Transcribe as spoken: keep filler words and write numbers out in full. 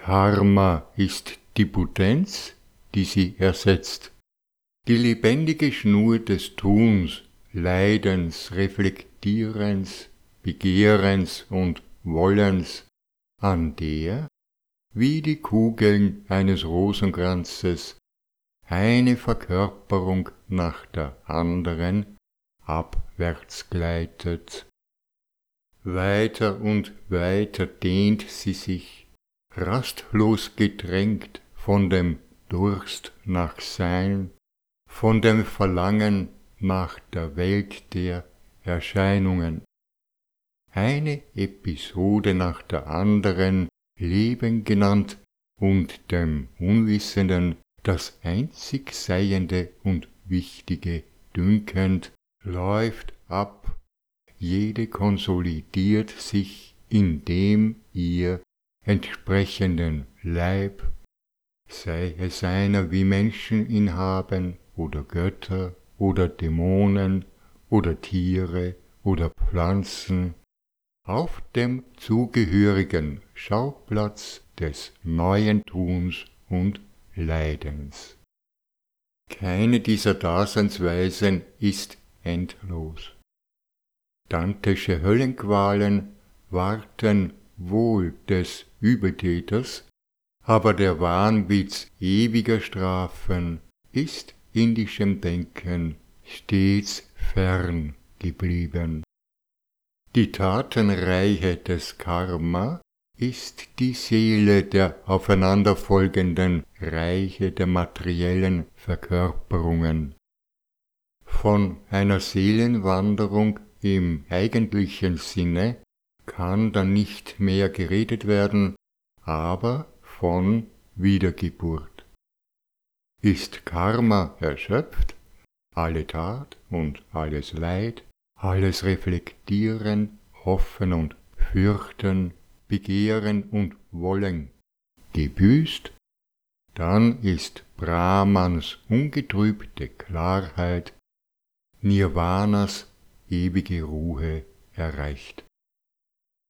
Karma ist die Potenz, die sie ersetzt, die lebendige Schnur des Tuns, Leidens, Reflektierens, Begehrens und Wollens, an der, wie die Kugeln eines Rosenkranzes, eine Verkörperung nach der anderen abwärts gleitet. Weiter und weiter dehnt sie sich, rastlos gedrängt von dem Durst nach Sein, von dem Verlangen nach der Welt der Erscheinungen. Eine Episode nach der anderen, Leben genannt, und dem Unwissenden das einzig Seiende und Wichtige dünkend, läuft ab, jede konsolidiert sich in dem ihr entsprechenden Leib, sei es einer wie Menschen ihn haben, oder Götter, oder Dämonen, oder Tiere, oder Pflanzen, auf dem zugehörigen Schauplatz des neuen Tuns und Leidens. Keine dieser Daseinsweisen ist endlos. Dantesche Höllenqualen warten wohl des Übeltäters, aber der Wahnwitz ewiger Strafen ist indischem Denken stets fern geblieben. Die Tatenreihe des Karma ist die Seele der aufeinanderfolgenden Reiche der materiellen Verkörperungen. Von einer Seelenwanderung im eigentlichen Sinne kann dann nicht mehr geredet werden, aber von Wiedergeburt. Ist Karma erschöpft, alle Tat und alles Leid, alles Reflektieren, Hoffen und Fürchten, Begehren und Wollen gebüßt, dann ist Brahmans ungetrübte Klarheit, Nirvanas ewige Ruhe erreicht.